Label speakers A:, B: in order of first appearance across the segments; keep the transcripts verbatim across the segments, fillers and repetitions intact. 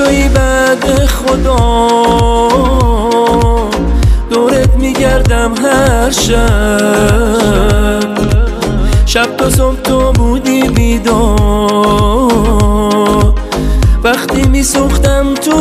A: تویی بعد خدا، دورت میگردم هر شب، شب تا صبح تو بودی بیدار، وقتی میسوختم تو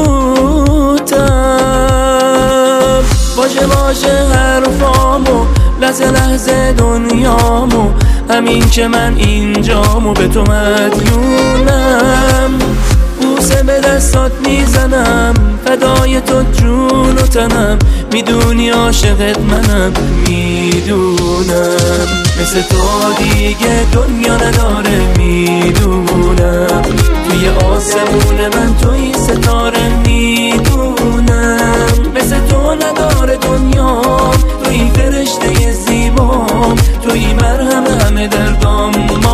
A: تب. واژه واژه حرفامو، لحظه لحظه دنیامو، همین که من اینجامو به تو مدیونم. بوسه به دستات میزنم، فدای تو جون و تنم، میدونی عاشقت منم، میدونم مثل تو دیگه دنیا نداره، میدونم توی آسمون من توی ستاره، میدونم مثل تو نداره دنیا، توی فرشته زیبام، توی مرهم همه دردام،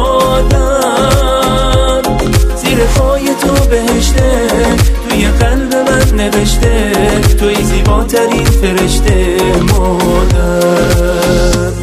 A: مادر زیر پای تو بهشته، توی قلب من نوشته، توی زیباترین فرشته مادر.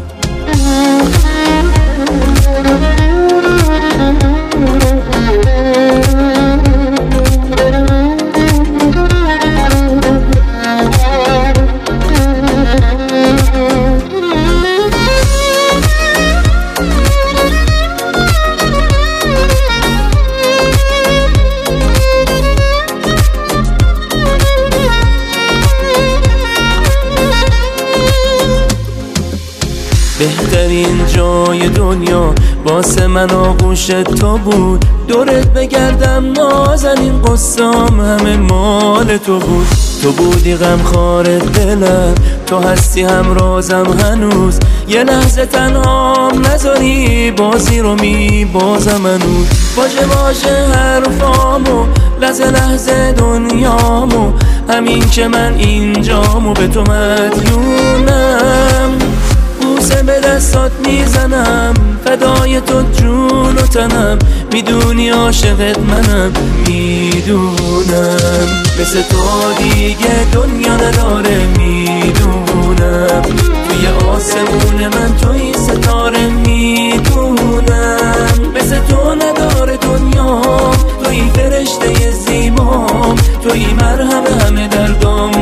A: بهترین جای دنیا واسه من آغوش تو بود، دورت بگردم نازنین، قصام همه مال تو بود. تو بودی غمخوار دلم، تو هستی همرازم هنوز، یه لحظه تنهام نذاری، بازی رو میبازم هنوز. واژه واژه حرفامو، لحظه لحظه دنیامو، همین که من اینجامو به تو مدیونم. بوسه به دستات میزنم، فدای تو جون و تنم، میدونی عاشقت منم، میدونم مثل تو دیگه دنیا نداره، میدونم توی آسمون من توی ستاره، میدونم مثل تو نداره دنیا، توی فرشته زیبام، توی مرهم همه دردام،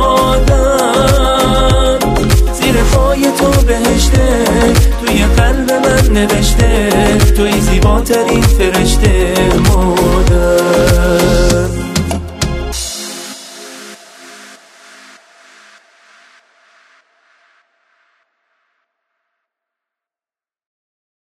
A: مادر زیر پای تو بهشته، توی قلب من نوشته، توی زیباترین فرشته.